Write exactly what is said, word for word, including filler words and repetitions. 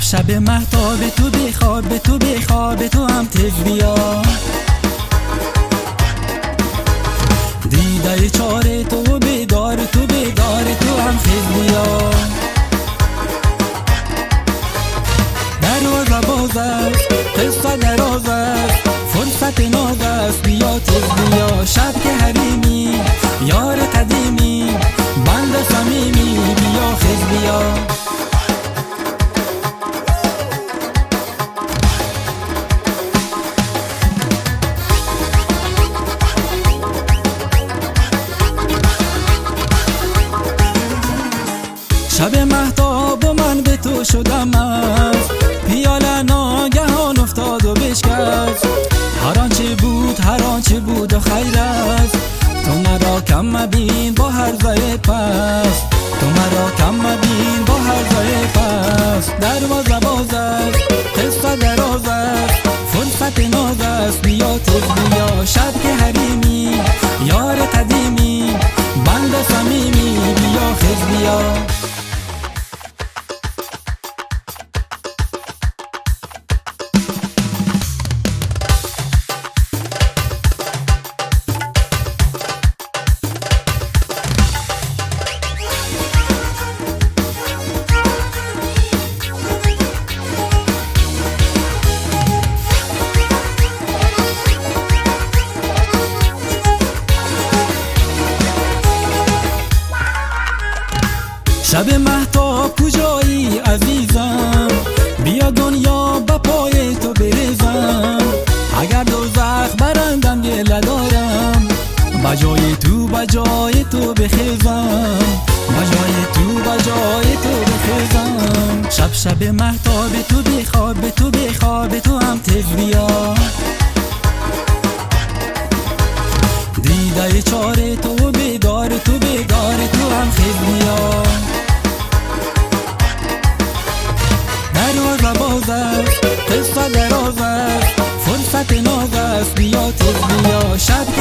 شب مهتاب تو بخواب، به تو بخواب، تو هم تف بیا. دیده چاره تو بیدار، تو بیدار، تو هم خیز بیا. دروازه باز است، قصه دراز است، فرصت ناز است، بیا تف بیا. شب که حریمی، یار قدیمی، بند صمیمی، بیا خیز بیا. شب مهتاب و من به تو شدم است، پیاله ناگهان افتاد و بشکست. هر آنچه بود، هر آنچه بود و خیر است. تو مرا کم مبین با هر ضعف پس، تو مرا کم مبین با هر ضعف پس. دروازه باز است، قصه دراز است، فرصت ناز است، بیا تف بیا. شب که حریمی، یار قدیمی، بند صمیمی، بیا خیز بیا. شب مهتاب کجایی عزیزم، بیا دنیا با پای تو بریزم. اگر دوزخ برندم گله دارم، بجای تو بجای تو بخیزم، بجای تو بجای تو بخیزم. شب شب مهتاب تو بخواب، به تو بخواب، تو هم تف بیا. دیده چاره تو بیدار، تو بیدار، تو هم خیز بیا. دروازه باز است، قصه دراز است، فرصت ناز است، بیا تف بیا. شب